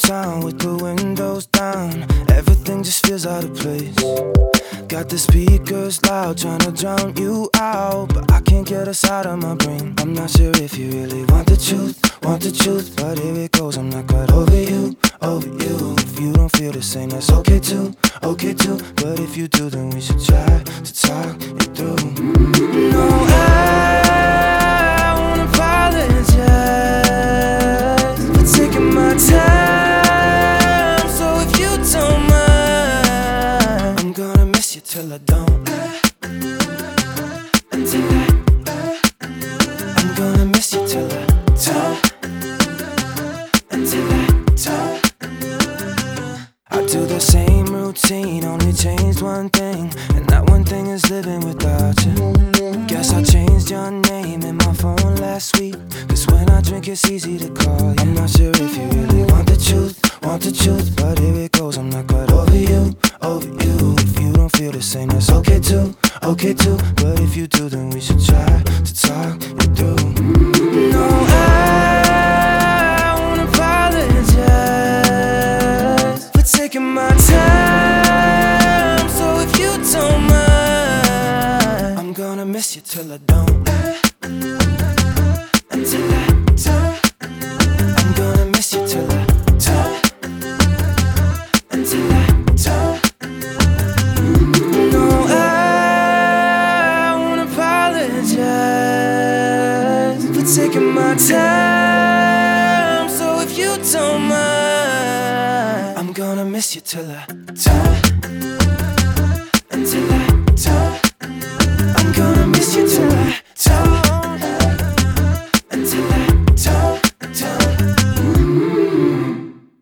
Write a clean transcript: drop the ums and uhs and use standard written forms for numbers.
town with the windows down. Everything just feels out of place. Got the speakers loud, trying to drown you out, but I can't get us out of my brain. I'm not sure if you really want the truth, but here it goes. I'm not quite over you, over you. If you don't feel the same, that's okay too, okay too. But if you do, then we should try to talk it through. No, I won't apologize for taking my time. So if you don't mind, I'm gonna miss you till I don't. Until I'm gonna miss you till I don't. Until I don't. I do the same routine, only changed one thing, and that one thing is living without you. Guess I changed your name in my phone last week, 'cause when I drink it's easy to call you. I'm not sure if you really want the truth, but here it goes. I'm not quite over you, over you. If you don't feel the same, that's okay too, okay too. But if you do, then we should try to talk it through. No, I won't apologize for taking my time. So if you don't mind, I'm gonna miss you till I don't. Until I don't. I'm gonna miss you till I don't. Until I don't. No, I won't apologize for taking my time. So if you don't mind, I'm gonna miss you till I don't.